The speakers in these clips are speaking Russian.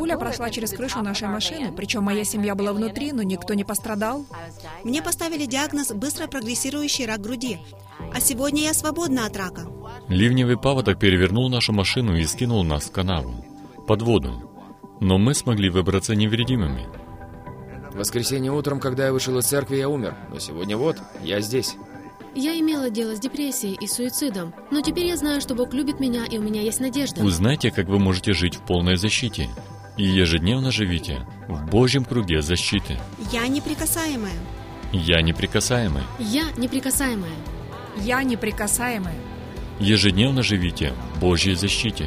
Пуля прошла через крышу нашей машины, причем моя семья была внутри, но никто не пострадал. Мне поставили диагноз быстро прогрессирующий рак груди, а сегодня я свободна от рака. Ливневый паводок перевернул нашу машину и скинул нас в канаву, под воду. Но мы смогли выбраться невредимыми. В воскресенье утром, когда я вышел из церкви, я умер. Но сегодня вот, я здесь. Я имела дело с депрессией и суицидом, но теперь я знаю, что Бог любит меня, и у меня есть надежда. Узнайте, как вы можете жить в полной защите. И ежедневно живите в Божьем круге защиты. Я неприкасаемая. Я неприкасаемый. Я неприкасаемая. Я неприкасаемая. Ежедневно живите в Божьей защите.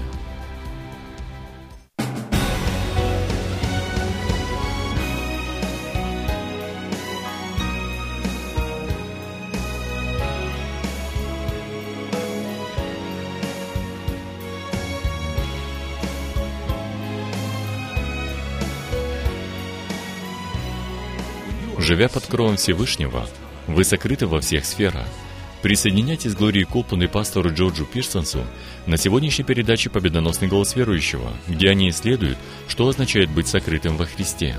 Живя под кровом Всевышнего, вы сокрыты во всех сферах. Присоединяйтесь к Глории Копланд и пастору Джорджу Пирсонсу на сегодняшней передаче «Победоносный голос верующего», где они исследуют, что означает быть сокрытым во Христе.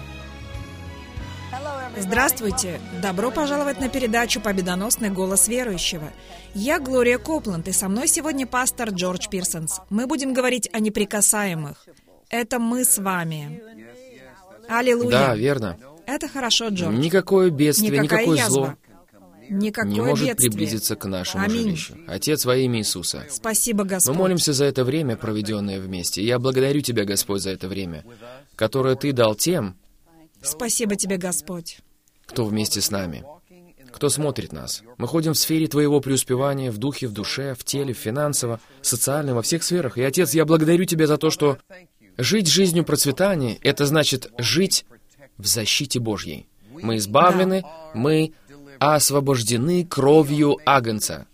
Здравствуйте! Добро пожаловать на передачу «Победоносный голос верующего». Я Глория Копланд, и со мной сегодня пастор Джордж Пирсонс. Мы будем говорить о неприкасаемых. Это мы с вами. Аллилуйя! Да, верно. Это хорошо, Джордж. Никакое бедствие, Никакая никакое язва. зло Никакое не может бедствие. приблизиться к нашему Аминь. жилищу. Отец, во имя Иисуса. Спасибо, Мы Господь. молимся за это время, проведенное вместе. И я благодарю Тебя, Господь, за это время, которое Ты дал тем, Спасибо Тебе, Господь. кто вместе с нами, кто смотрит нас. Мы ходим в сфере Твоего преуспевания, в духе, в душе, в теле, финансово, социально, во всех сферах. И, Отец, я благодарю Тебя за то, что жить жизнью процветания — это значит жить в защите Божьей. Мы избавлены, мы освобождены кровью Агнца.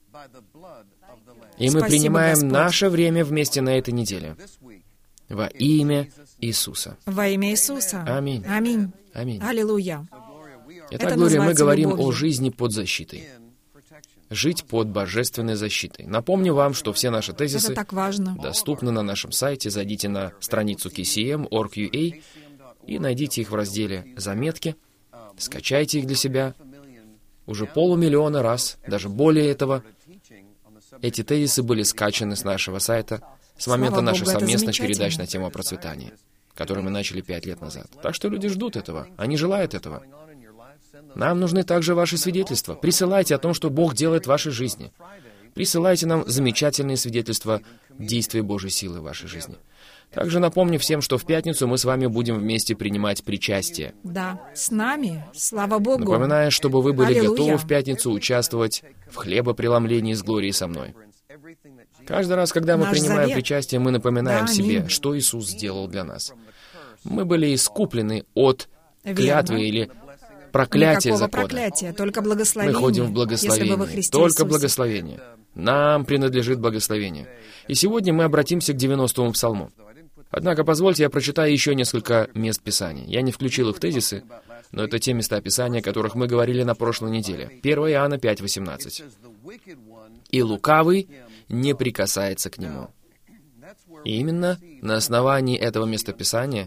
И мы Спасибо, принимаем Господь. наше время вместе на этой неделе. Во имя Иисуса. Во имя Иисуса. Аминь. Аминь. Аминь. Аллилуйя. Итак, Это Глория, мы называется говорим любовью. о жизни под защитой. Жить под божественной защитой. Напомню вам, что все наши тезисы Это так важно. доступны на нашем сайте. Зайдите на страницу kcm.org.ua и найдите их в разделе «Заметки». Скачайте их для себя. Уже 500 000 раз, даже более этого, эти тезисы были скачаны с нашего сайта с момента Слава наших Богу, это совместных замечательно. передач на тему процветания, которые мы начали 5 лет назад. Так что люди ждут этого, они желают этого. Нам нужны также ваши свидетельства. Присылайте о том, что Бог делает в вашей жизни. Присылайте нам замечательные свидетельства действия Божьей силы в вашей жизни. Также напомню всем, что в пятницу мы с вами будем вместе принимать причастие. Да, с нами. Слава Богу. Напоминаю, чтобы вы были Аллилуйя. готовы в пятницу участвовать в хлебопреломлении с Глорией со мной. Каждый раз, когда мы Наш принимаем завет. причастие, мы напоминаем Да, себе, аминь. что Иисус сделал для нас. Мы были искуплены от Верно. клятвы или проклятия Никакого закона. проклятия, только Мы благословение. ходим в Если вы во благословении. Христе Только Иисусе. благословение. Нам принадлежит благословение. И сегодня мы обратимся к 90-му псалму. Однако, позвольте, я прочитаю еще несколько мест Писания. Я не включил их в тезисы, но это те места Писания, о которых мы говорили на прошлой неделе. 1 Иоанна 5:18. «И лукавый не прикасается к нему». И именно на основании этого местописания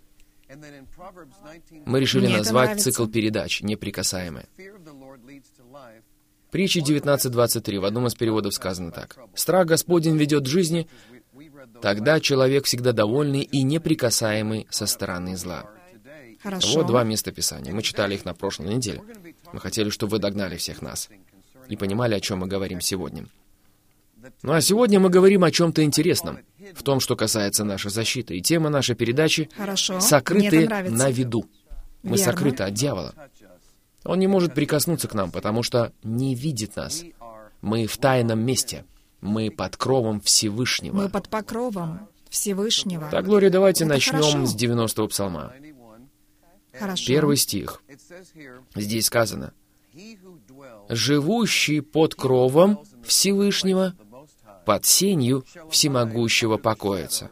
мы решили Мне это назвать нравится. цикл передач «Неприкасаемые». Притчи 19:23, в одном из переводов сказано так. «Страх Господень ведет к жизни, тогда человек всегда довольный и неприкасаемый со стороны зла». Хорошо. Вот два места Писания. Мы читали их на прошлой неделе. Мы хотели, чтобы вы догнали всех нас и понимали, о чем мы говорим сегодня. Ну а сегодня мы говорим о чем-то интересном, в том, что касается нашей защиты. И тема нашей передачи Хорошо. Мне «Сокрыты это нравится. на виду». Мы Верно. сокрыты от дьявола. Он не может прикоснуться к нам, потому что не видит нас. Мы в тайном месте. Мы под кровом Всевышнего. Мы под покровом Всевышнего. Так, Глория, давайте Это начнем хорошо. с 90-го псалма. Хорошо. Первый стих. Здесь сказано: «Живущий под кровом Всевышнего, под сенью всемогущего покоится».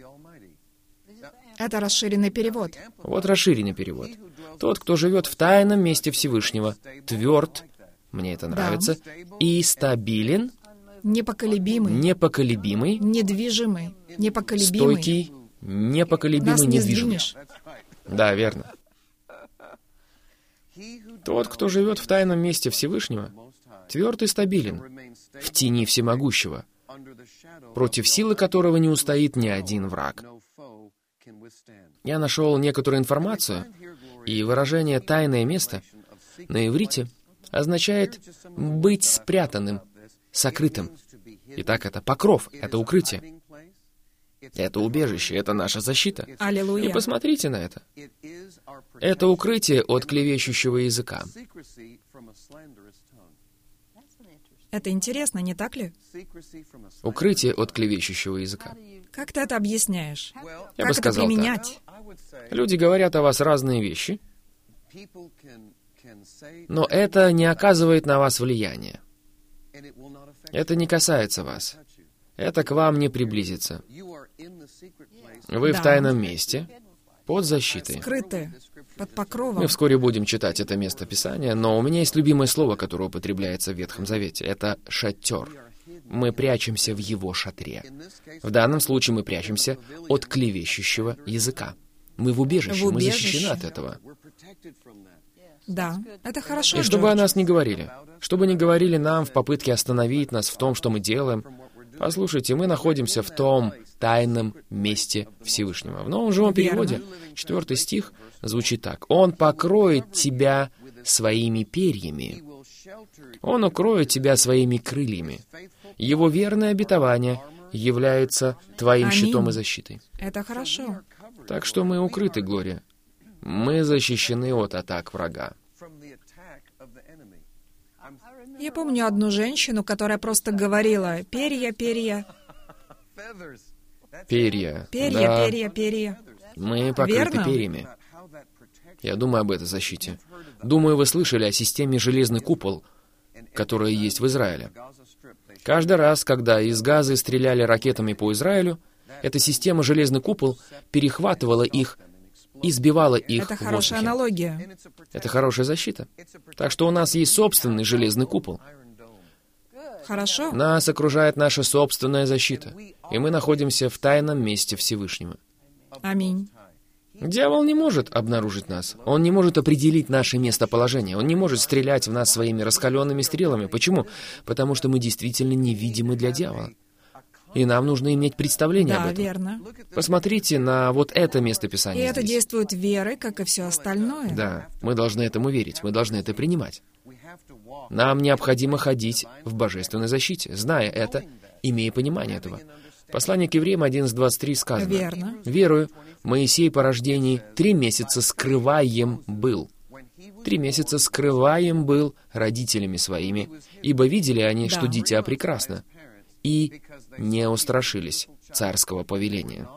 Это расширенный перевод. Вот расширенный перевод. Тот, кто живет в тайном месте Всевышнего, тверд, мне это нравится, и стабилен, Непоколебимый, непоколебимый, недвижимый, непоколебимый, стойкий непоколебим Нас и не недвижим. сдвинешь. Да, верно. Тот, кто живет в тайном месте Всевышнего, тверд и стабилен в тени Всемогущего, против силы которого не устоит ни один враг. Я нашел некоторую информацию, и выражение «тайное место» на иврите означает «быть спрятанным», «сокрытым». Итак, это покров, это укрытие, это убежище, это наша защита. И Аллилуйя. посмотрите на это. Это укрытие от клевещущего языка. Это интересно, не так ли? Укрытие от клевещущего языка. Как ты это объясняешь? Я Как бы это сказал так. применять? Люди говорят о вас разные вещи, но это не оказывает на вас влияния. Это не касается вас. Это к вам не приблизится. Вы в Да. тайном месте, под защитой. Скрыты, под покровом. Мы вскоре будем читать это место Писания, но у меня есть любимое слово, которое употребляется в Ветхом Завете. Это «шатер». Мы прячемся в его шатре. В данном случае мы прячемся от клевещущего языка. Мы в убежище, В мы убежище. защищены от этого. Да, это хорошо, И чтобы о Джордж. нас не говорили, чтобы не говорили нам в попытке остановить нас в том, что мы делаем. Послушайте, мы находимся в том тайном месте Всевышнего. В Новом живом переводе 4 стих звучит так. «Он покроет тебя своими перьями, Он укроет тебя своими крыльями. Его верное обетование является твоим Аминь. щитом и защитой». Это хорошо. Так что мы укрыты, Глория. Мы защищены от атак врага. Я помню одну женщину, которая просто говорила «перья, перья, Перья. перья, Да, перья, перья». мы покрыты Верно? перьями. Я думаю об этой защите. Думаю, вы слышали о системе «Железный купол», которая есть в Израиле. Каждый раз, когда из Газы стреляли ракетами по Израилю, эта система «Железный купол» перехватывала их и сбивала их Это в хорошая воздухе. аналогия. Это хорошая защита. Так что у нас есть собственный железный купол. Хорошо. Нас окружает наша собственная защита, и мы находимся в тайном месте Всевышнего. Аминь. Дьявол не может обнаружить нас. Он не может определить наше местоположение. Он не может стрелять в нас своими раскаленными стрелами. Почему? Потому что мы действительно невидимы для дьявола. И нам нужно иметь представление об Да, этом. верно. Посмотрите на вот это И местописание это здесь. действует верой, как и все остальное. Да, мы должны этому верить, мы должны это принимать. Нам необходимо ходить в божественной защите, зная это, имея понимание этого. Послание к Евреям 11:23 сказано. Верно. «Верую, Моисей по рождении 3 месяца скрываем был». 3 месяца скрываем был родителями своими, ибо видели они, что Да. дитя прекрасно, и не устрашились царского повеления.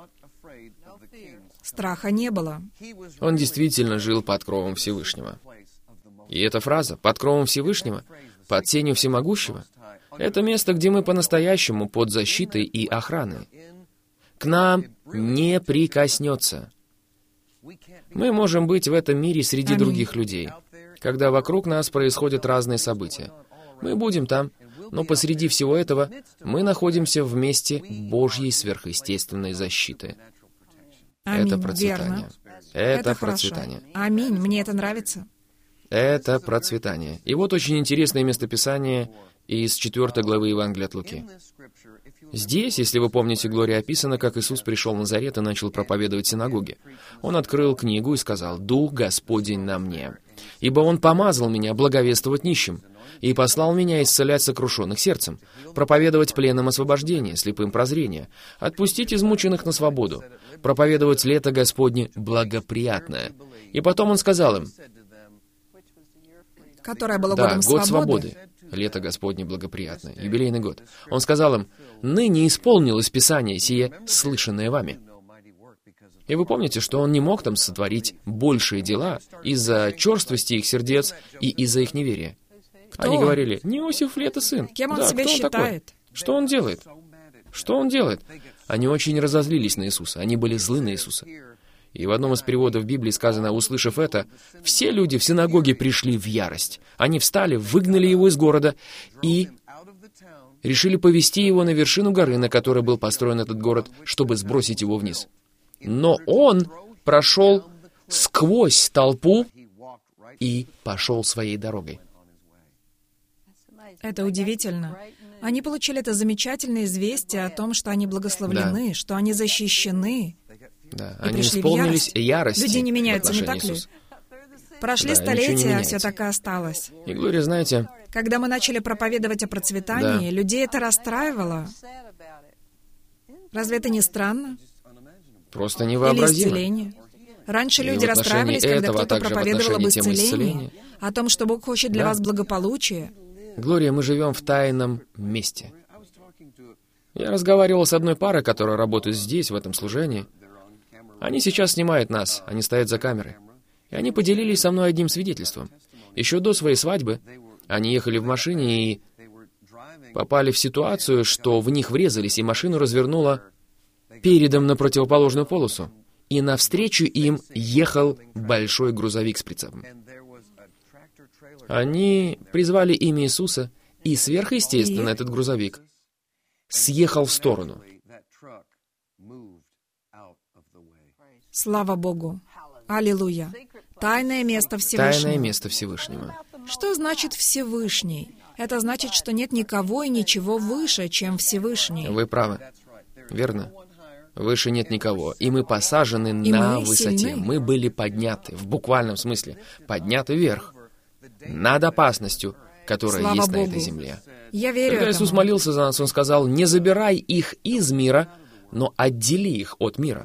Страха не было. Он действительно жил под кровом Всевышнего. И эта фраза «под кровом Всевышнего», «под тенью Всемогущего» — это место, где мы по-настоящему под защитой и охраной. К нам не прикоснется. Мы можем быть в этом мире среди Аминь. других людей, когда вокруг нас происходят разные события. Мы будем там, но посреди всего этого мы находимся в месте Божьей сверхъестественной защиты. Аминь. Это процветание. Верно. Это хорошо. процветание. Аминь. Мне это нравится. Это процветание. И вот очень интересное местописание из 4 главы Евангелия от Луки. Здесь, если вы помните, Глория описано, как Иисус пришел в Назарет и начал проповедовать в синагоге. Он открыл книгу и сказал: «Дух Господень на мне, ибо Он помазал меня благовествовать нищим, и послал меня исцелять сокрушенных сердцем, проповедовать пленным освобождение, слепым прозрение, отпустить измученных на свободу, проповедовать лето Господне благоприятное». И потом Он сказал им, Которое было да, годом год свободы. свободы, лето Господне благоприятное, юбилейный год. Он сказал им: «Ныне исполнилось Писание сие, слышанное вами». И вы помните, что он не мог там сотворить большие дела из-за черствости их сердец и из-за их неверия. Они он? говорили: «Не Иосиф ли это сын? Кем он Да, себя кто считает? такой? Что он делает? Что он делает?» Они очень разозлились на Иисуса, они были злы на Иисуса. И в одном из переводов Библии сказано: услышав это, все люди в синагоге пришли в ярость. Они встали, выгнали его из города и решили повести его на вершину горы, на которой был построен этот город, чтобы сбросить его вниз. Но он прошел сквозь толпу и пошел своей дорогой. Это удивительно. Они получили это замечательное известие о том, что они благословлены, что они защищены. Да, И они пришли в исполнились ярости Люди не в меняются, не отношении так ли? Иисуса. Прошли Да, ничего не столетия, а меняется. все так и осталось. И, Глория, знаете, Когда мы начали проповедовать о процветании, людей это расстраивало. Разве это не странно? просто Или невообразимо. исцеление. Раньше И люди в отношении расстраивались, когда этого, а кто-то также в проповедовал об отношении темы исцелении, исцеления. о том, что Бог хочет для Да. вас благополучия. Глория, мы живем в тайном месте. Я разговаривал с одной парой, которая работает здесь, в этом служении. Они сейчас снимают нас, они стоят за камерой. И они поделились со мной одним свидетельством. Еще до своей свадьбы они ехали в машине и попали в ситуацию, что в них врезались, и машину развернуло передом на противоположную полосу. И навстречу им ехал большой грузовик с прицепом. Они призвали имя Иисуса, и сверхъестественно этот грузовик съехал в сторону. Слава Богу. Аллилуйя. Тайное место Всевышнего. Тайное место Всевышнего. Что значит Всевышний? Это значит, что нет никого и ничего выше, чем Всевышний. Вы правы. Верно. Выше нет никого. И мы посажены И на мы высоте. сильны. Мы были подняты, в буквальном смысле, подняты вверх, над опасностью, которая Слава есть на Богу. этой земле. Я верю Когда Иисус этому. молился за нас, Он сказал: «Не забирай их из мира, но отдели их от мира».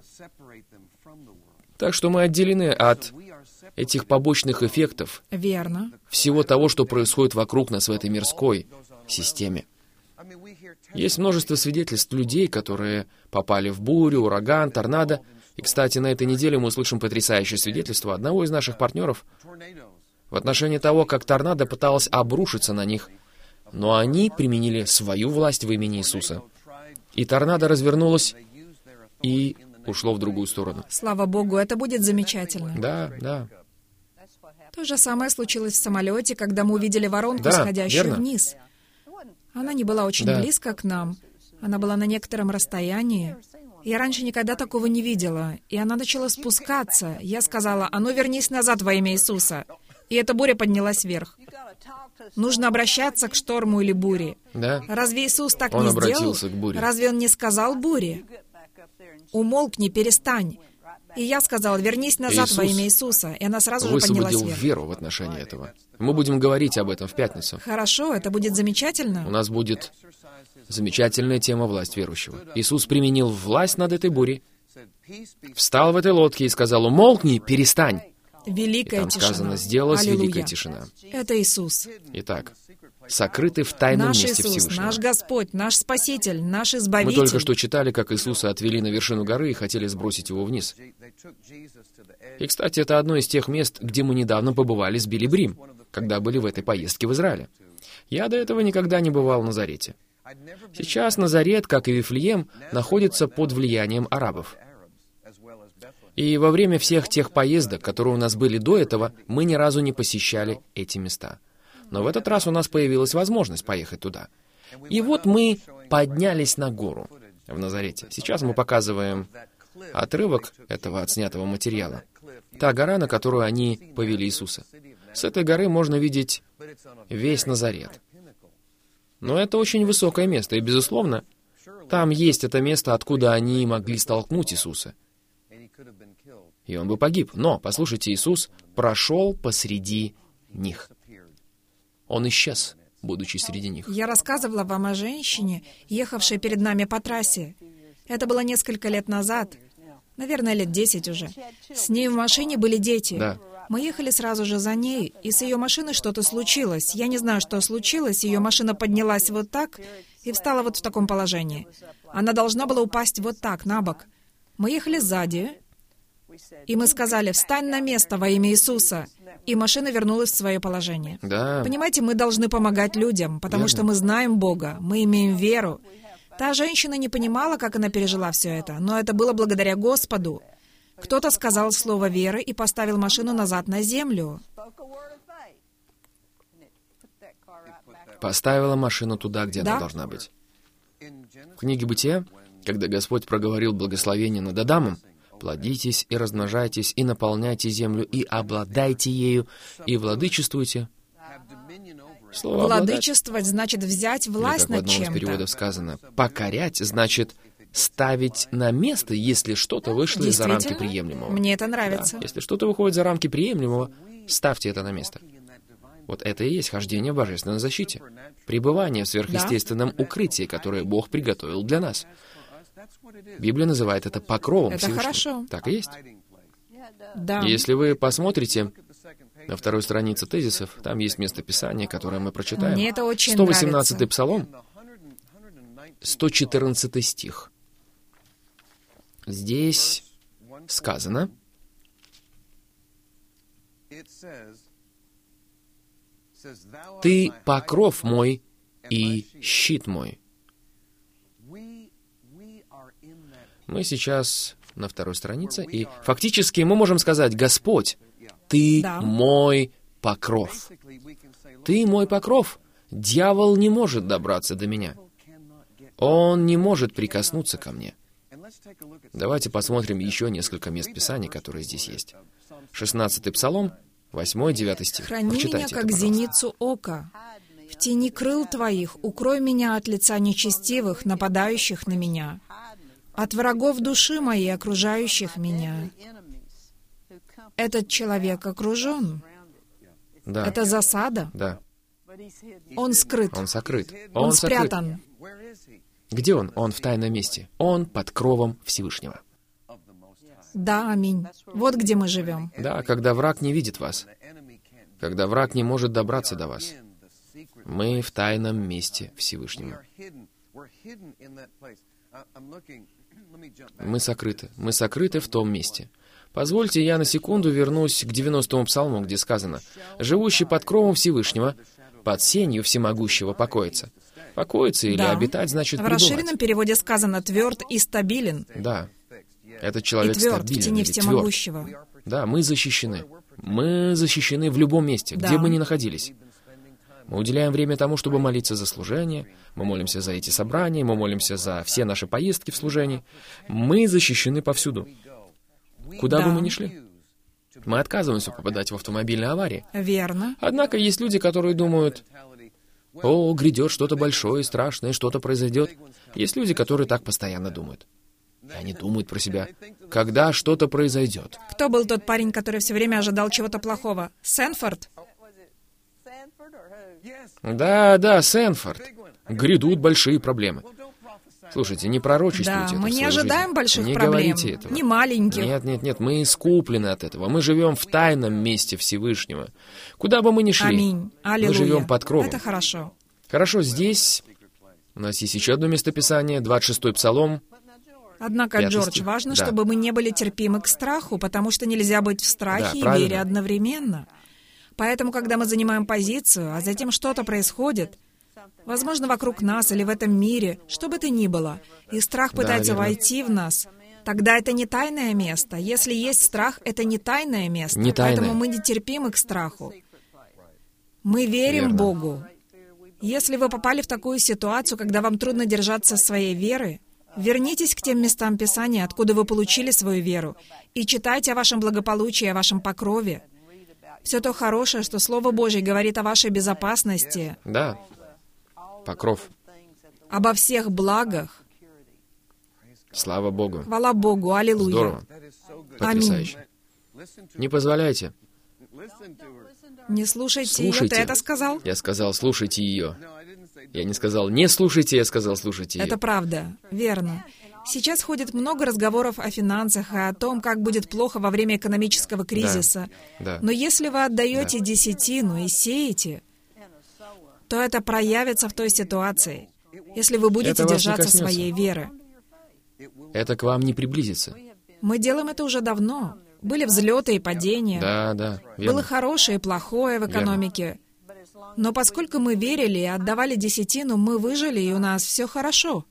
Так что мы отделены от этих побочных эффектов, Верно. всего того, что происходит вокруг нас в этой мирской системе. Есть множество свидетельств людей, которые попали в бурю, ураган, торнадо. И, кстати, на этой неделе мы услышим потрясающее свидетельство одного из наших партнеров в отношении того, как торнадо пыталось обрушиться на них, но они применили свою власть в имени Иисуса. И торнадо развернулось и ушло в другую сторону. Слава Богу, это будет замечательно. Да, да. То же самое случилось в самолете, когда мы увидели воронку, Да, сходящую верно. вниз. Она не была очень Да. близко к нам. Она была на некотором расстоянии. Я раньше никогда такого не видела. И она начала спускаться. Я сказала: «А ну вернись назад во имя Иисуса». И эта буря поднялась вверх. Нужно обращаться к шторму или буре. Да. Разве Иисус так Он не сделал? обратился к буре. Разве Он не сказал буре? «Умолкни, перестань». И я сказала: «Вернись назад во Иисус имя Иисуса». И она сразу же поднялась Высвободил вверх. веру в отношении этого. Мы будем говорить об этом в пятницу. Хорошо, это будет У замечательно. нас будет замечательная тема «Власть верующего». Иисус применил власть над этой бурей, встал в этой лодке и сказал: «Умолкни, перестань». И Великая там тишина. сказано: «Сделалась Аллилуйя. великая тишина». Это Иисус. Итак, сокрытый в тайном Наш месте Иисус, Всевышнего. наш Господь, наш Спаситель, наш Мы Избавитель. только что читали, как Иисуса отвели на вершину горы и хотели сбросить его вниз. И, кстати, это одно из тех мест, где мы недавно побывали с Билли Брим, когда были в этой поездке в Израиле. Я до этого никогда не бывал в Назарете. Сейчас Назарет, как и Вифлеем, находится под влиянием арабов. И во время всех тех поездок, которые у нас были до этого, мы ни разу не посещали эти места. Но в этот раз у нас появилась возможность поехать туда. И вот мы поднялись на гору в Назарете. Сейчас мы показываем отрывок этого отснятого материала. Та гора, на которую они повели Иисуса. С этой горы можно видеть весь Назарет. Но это очень высокое место, и, безусловно, там есть это место, откуда они могли столкнуть Иисуса. И он бы погиб. Но, послушайте, Иисус прошел посреди них. Он исчез, будучи среди них. Я рассказывала вам о женщине, ехавшей перед нами по трассе. Это было несколько лет назад. Наверное, лет 10 уже. С ней в машине были дети. Да. Мы ехали сразу же за ней, и с ее машиной что-то случилось. Я не знаю, что случилось. Ее машина поднялась вот так и встала вот в таком положении. Она должна была упасть вот так, на бок. Мы ехали сзади, и мы сказали: «Встань на место во имя Иисуса». И машина вернулась в свое положение. Да. Понимаете, мы должны помогать людям, потому что мы знаем Бога, мы имеем веру. Та женщина не понимала, как она пережила все это, но это было благодаря Господу. Кто-то сказал слово веры и поставил машину назад на землю. Поставила машину туда, где Да. она должна быть. В книге «Бытия», когда Господь проговорил благословение над Адамом, Плодитесь и размножайтесь, и наполняйте землю, и обладайте ею, и владычествуйте. Слово «обладать», Владычествовать значит взять или, власть как в над одном из чем-то. переводов сказано, покорять значит ставить на место, если что-то вышло за рамки Действительно? приемлемого. Мне это нравится. Да. Если что-то выходит за рамки приемлемого, ставьте это на место. Вот это и есть хождение в божественной защите. Пребывание в сверхъестественном укрытии, которое Бог приготовил для нас. Библия называет это покровом Это Всевышнего. хорошо. Так и есть. Да. Если вы посмотрите на второй странице тезисов, там есть местописание, которое мы прочитаем. Мне это очень 118-й нравится. Псалом, 114 стих. Здесь сказано: «Ты покров мой и щит мой». Мы сейчас на второй странице, и фактически мы можем сказать: «Господь, Ты Да. мой покров». Ты мой покров. Дьявол не может добраться до меня. Он не может прикоснуться ко мне. Давайте посмотрим еще несколько мест Писания, которые здесь есть. 16-й Псалом, 8-9 стих. «Храни меня, Прочитайте как это, пожалуйста. зеницу ока. В тени крыл Твоих укрой меня от лица нечестивых, нападающих на меня, от врагов души моей, окружающих меня». Этот человек окружен. Да, Это засада. да. Он скрыт. Он сокрыт. Он сокрыт. спрятан. Где он? Он в тайном месте. Он под кровом Всевышнего. Да, аминь. Вот где мы живем. Да, когда враг не видит вас, когда враг не может добраться до вас, мы в тайном месте Всевышнего. Мы сокрыты в том месте. Позвольте, я на секунду вернусь к 90-му Псалму, где сказано: «Живущий под кровом Всевышнего, под сенью всемогущего покоится». Покоиться или Да. обитать значит В пребывать. расширенном переводе сказано «тверд и стабилен». Да. Этот И человек тверд в стабилен тени или тверд. всемогущего. Да, мы защищены. Мы защищены в любом месте, где Да. бы ни находились. Мы уделяем время тому, чтобы молиться за служение, мы молимся за эти собрания, мы молимся за все наши поездки в служении. Мы защищены повсюду. Куда Да. бы мы ни шли. Мы отказываемся попадать в автомобильные аварии. Верно. Однако есть люди, которые думают: «О, грядет что-то большое и страшное, что-то произойдет». Есть люди, которые так постоянно думают. И они думают про себя: когда что-то произойдет. Кто был тот парень, который все время ожидал чего-то плохого? Сэнфорд? Да, Сэнфорд. Грядут большие проблемы. Слушайте, не пророчествуйте Да, это мы в не свою ожидаем жизнь. больших Не проблем. говорите этого. Не маленьких. Нет, мы искуплены от этого. Мы живем в тайном месте Всевышнего. Куда бы мы ни шли, Аминь. Аллилуйя. мы живем под кровом. Это хорошо. Хорошо, здесь у нас есть еще одно местописание, 26-й Псалом. Однако, 5 Джордж, стих. важно, Да. чтобы мы не были терпимы к страху, потому что нельзя быть в страхе Да, и правильно. вере одновременно. Поэтому, когда мы занимаем позицию, а затем что-то происходит, возможно, вокруг нас или в этом мире, что бы то ни было, и страх Да, пытается верно. войти в нас, тогда это не тайное место. Если есть страх, это не тайное место. Не тайное. Поэтому мы не терпимы к страху. Мы верим Верно. Богу. Если вы попали в такую ситуацию, когда вам трудно держаться своей веры, вернитесь к тем местам Писания, откуда вы получили свою веру, и читайте о вашем благополучии, о вашем покрове. Все то хорошее, что Слово Божье говорит о вашей безопасности, Да, покров. обо всех благах. Слава Богу. Хвала Богу, аллилуйя. Здорово. Потрясающе. Не позволяйте. Не слушайте ее, Слушайте. ты это сказал? Я сказал, слушайте ее. Я не сказал, не слушайте, я сказал, слушайте ее. Это правда, верно. Сейчас ходит много разговоров о финансах и о том, как будет плохо во время экономического кризиса. Да. Но если вы отдаете десятину и сеете, то это проявится в той ситуации, если вы будете Это вас не держаться коснется. своей веры. Это к вам не приблизится. Мы делаем это уже давно. Были взлеты и падения. Да, Было верно. хорошее и плохое в экономике. Но поскольку мы верили и отдавали десятину, мы выжили, и у нас все хорошо.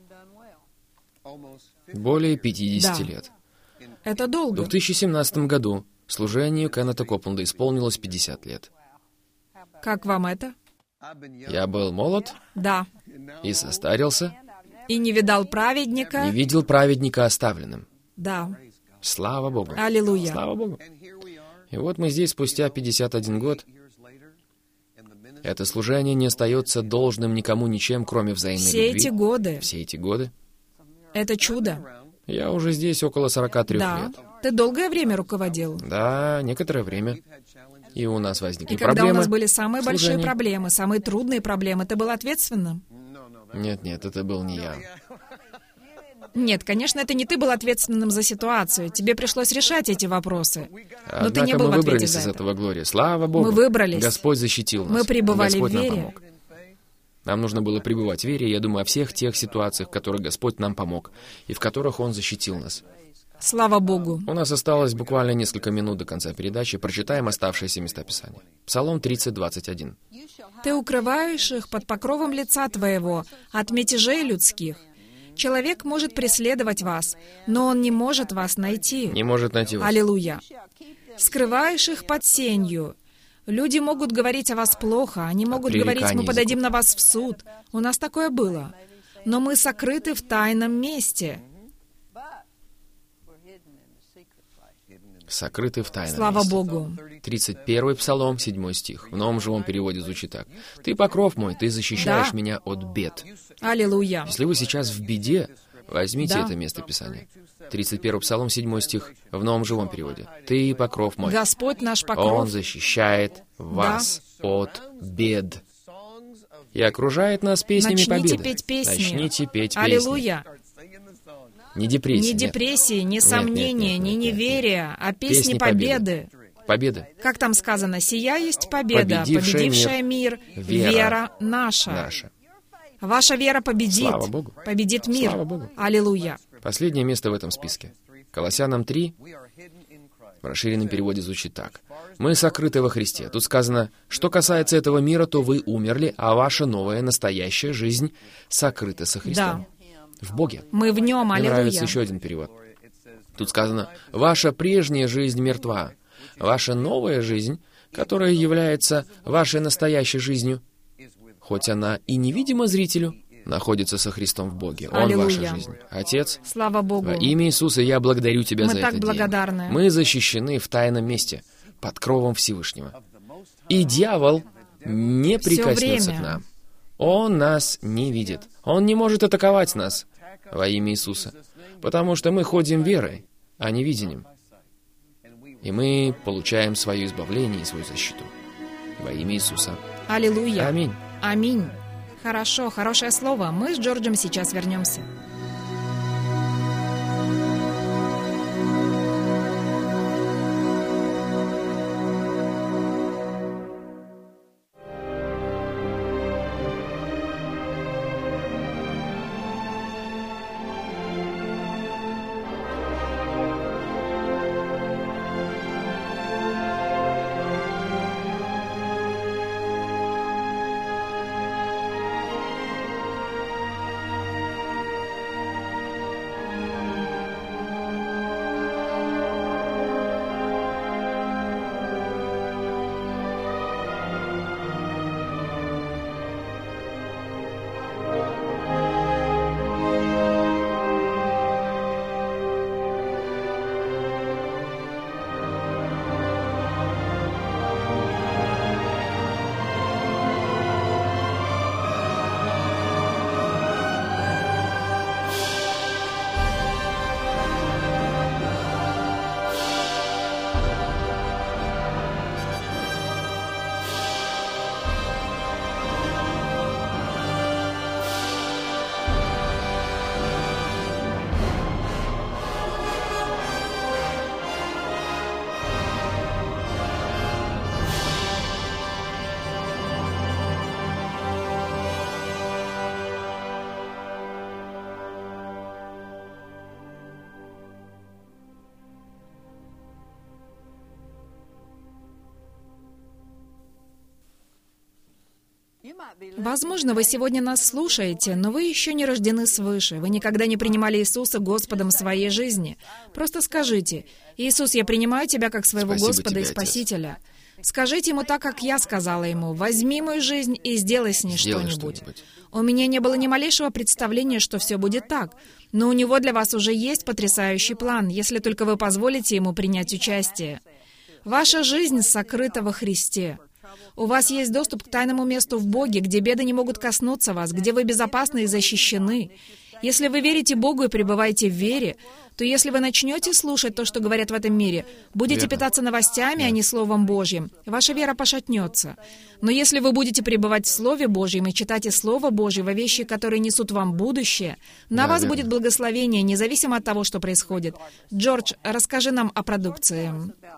Более 50 Да. лет. Это В долго. 2017 году служению Кеннета Копланда исполнилось 50 лет. Как вам это? Я был молод Да. и состарился, И не видал не праведника? видел праведника оставленным. Да. Слава Богу! Аллилуйя! Слава Богу! И вот мы здесь спустя 51 год. Это служение не остается должным никому ничем, кроме взаимной Все любви. эти годы. Все эти годы. Это чудо. Я уже здесь около 43 Да. лет. Ты долгое время руководил. Да, некоторое время. И у нас возникли И когда проблемы. у нас были самые большие служения. проблемы, самые трудные проблемы, ты был ответственным? Нет, это был не я. Нет, конечно, это не ты был ответственным за ситуацию. Тебе пришлось решать эти вопросы. Но ты Однако не был мы в ответе выбрались за из это. этого, Глория. Слава Богу. Мы выбрались. Господь защитил нас. Мы пребывали Господь в нам вере. помог. Нам нужно было пребывать в вере, я думаю, о всех тех ситуациях, в которых Господь нам помог, и в которых Он защитил нас. Слава Богу. У нас осталось буквально несколько минут до конца передачи. Прочитаем оставшиеся места Писания. Псалом 30, 21. Ты укрываешь их под покровом лица твоего от мятежей людских. Человек может преследовать вас, но он не может вас найти. Не может найти вас. Аллилуйя. Скрываешь их под сенью. Люди могут говорить о вас плохо, они могут говорить, мы Пререкание подадим на вас в суд. У нас такое было. Но мы сокрыты в тайном месте. Сокрыты в тайном Слава месте. Богу. 31 Псалом, 7 стих. В новом живом переводе звучит так. «Ты покров мой, ты защищаешь Да. меня от бед». Аллилуйя. Если вы сейчас в беде, возьмите Да. это место Писания. 31 Псалом, 7 стих, в новом живом переводе. «Ты покров мой, Господь наш Он покров. защищает вас от бед и окружает нас песнями Начните победы». петь песни. Начните петь песни. Аллилуйя. Не депрессия. Не нет. депрессии, не сомнения, не неверия, а песни Песни победы. Победы Как там сказано, «Сия есть победа, Победившая победившая мир, вера наша». наша. Ваша вера победит. Слава Богу. Победит мир. Слава Богу. Аллилуйя. Последнее место в этом списке. Колоссянам 3, в расширенном переводе звучит так. «Мы сокрыты во Христе». Тут сказано, что касается этого мира, то вы умерли, а ваша новая, настоящая жизнь сокрыта со Христом. В Боге. Мы в Нем. Мне нравится Аллилуйя. еще один перевод. Тут сказано, «Ваша прежняя жизнь мертва, ваша новая жизнь, которая является вашей настоящей жизнью, хоть она и невидима зрителю, находится со Христом в Боге. Он Аллилуйя. ваша жизнь. Отец, Слава Богу. во имя Иисуса я благодарю Тебя Мы за так этот благодарны. день. Мы защищены в тайном месте, под кровом Всевышнего. И дьявол не прикоснется время. к нам. Он нас не видит. Он не может атаковать нас во имя Иисуса, потому что мы ходим верой, а не видением. И мы получаем свое избавление и свою защиту во имя Иисуса. Аллилуйя. Аминь. Аминь. Хорошо, хорошее слово. Мы с Джорджем сейчас вернемся. Возможно, вы сегодня нас слушаете, но вы еще не рождены свыше. Вы никогда не принимали Иисуса Господом своей жизни. Просто скажите: «Иисус, я принимаю Тебя как своего Спасибо Господа тебе, и Отец. Спасителя». Скажите Ему так, как я сказала Ему: «Возьми мою жизнь и сделай с ней Сделай что-нибудь». что-нибудь. У меня не было ни малейшего представления, что все будет так. Но у него для вас уже есть потрясающий план, если только вы позволите ему принять участие. Ваша жизнь сокрыта во Христе. У вас есть доступ к тайному месту в Боге, где беды не могут коснуться вас, где вы безопасны и защищены. Если вы верите Богу и пребываете в вере, то если вы начнете слушать то, что говорят в этом мире, будете питаться новостями, а не Словом Божьим, ваша вера пошатнется. Но если вы будете пребывать в Слове Божьем и читать из Слова Божьего вещи, которые несут вам будущее, на вас будет благословение, независимо от того, что происходит. Джордж, расскажи нам о продукции.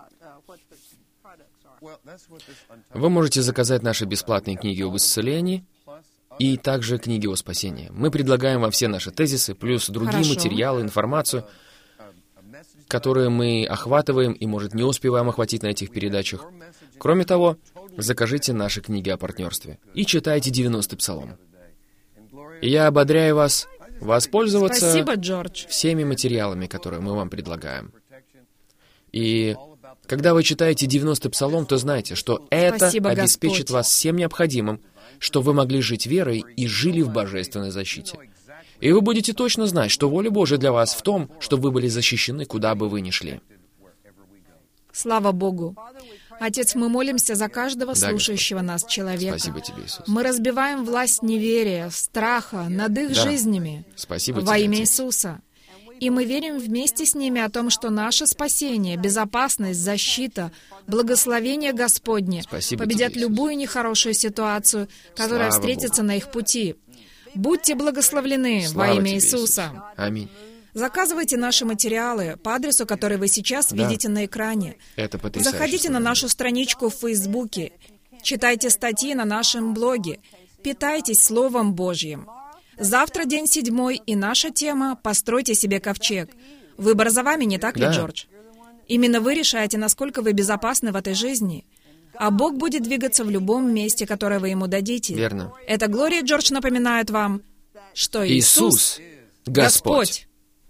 Вы можете заказать наши бесплатные книги об исцелении и также книги о спасении. Мы предлагаем вам все наши тезисы, плюс другие материалы, информацию, которые мы охватываем и, может, не успеваем охватить на этих передачах. Кроме того, закажите наши книги о партнерстве и читайте 90-й Псалом. И я ободряю вас воспользоваться Спасибо, Джордж. всеми материалами, которые мы вам предлагаем. И когда вы читаете 90-й Псалом, то знайте, что это обеспечит Господь. вас всем необходимым, что вы могли жить верой и жили в божественной защите. И вы будете точно знать, что воля Божия для вас в том, чтобы вы были защищены, куда бы вы ни шли. Слава Богу. Отец, мы молимся за каждого Да, слушающего нас человека. Спасибо тебе, Иисус. Мы разбиваем власть неверия, страха над их Да. жизнями Спасибо во тебе, имя Отец. Иисуса. И мы верим вместе с ними о том, что наше спасение, безопасность, защита, благословение Господне Спасибо победят тебе, Иисус. любую нехорошую ситуацию, которая Слава встретится на их пути. Будьте благословлены во Слава имя тебе, Иисуса. Иисус. Аминь. Заказывайте наши материалы по адресу, который вы сейчас Да. видите на экране. Это потрясающе. Заходите на нашу страничку в Фейсбуке, читайте статьи на нашем блоге, питайтесь Словом Божьим. Завтра день 7, и наша тема «Постройте себе ковчег». Выбор за вами, не так ли, Да. Джордж? Именно вы решаете, насколько вы безопасны в этой жизни. А Бог будет двигаться в любом месте, которое вы Ему дадите. Верно. Это Глория и Джордж напоминают вам, что Иисус — Господь.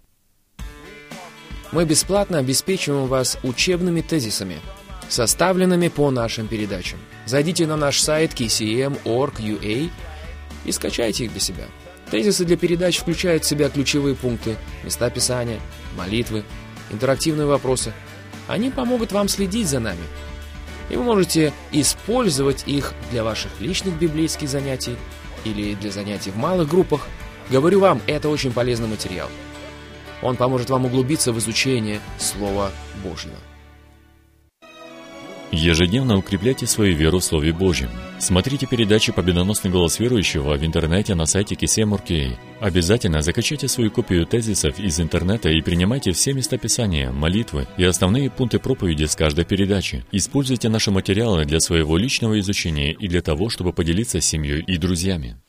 Мы бесплатно обеспечиваем вас учебными тезисами, составленными по нашим передачам. Зайдите на наш сайт kcm.org.ua и скачайте их для себя. Тезисы для передач включают в себя ключевые пункты, места Писания, молитвы, интерактивные вопросы. Они помогут вам следить за нами. И вы можете использовать их для ваших личных библейских занятий или для занятий в малых группах. Говорю вам, это очень полезный материал. Он поможет вам углубиться в изучение Слова Божьего. Ежедневно укрепляйте свою веру в Слове Божьем. Смотрите передачи «Победоносный голос верующего» в интернете на сайте KCM.org.ua. Обязательно закачайте свою копию тезисов из интернета и принимайте все места Писания, молитвы и основные пункты проповеди с каждой передачи. Используйте наши материалы для своего личного изучения и для того, чтобы поделиться с семьей и друзьями.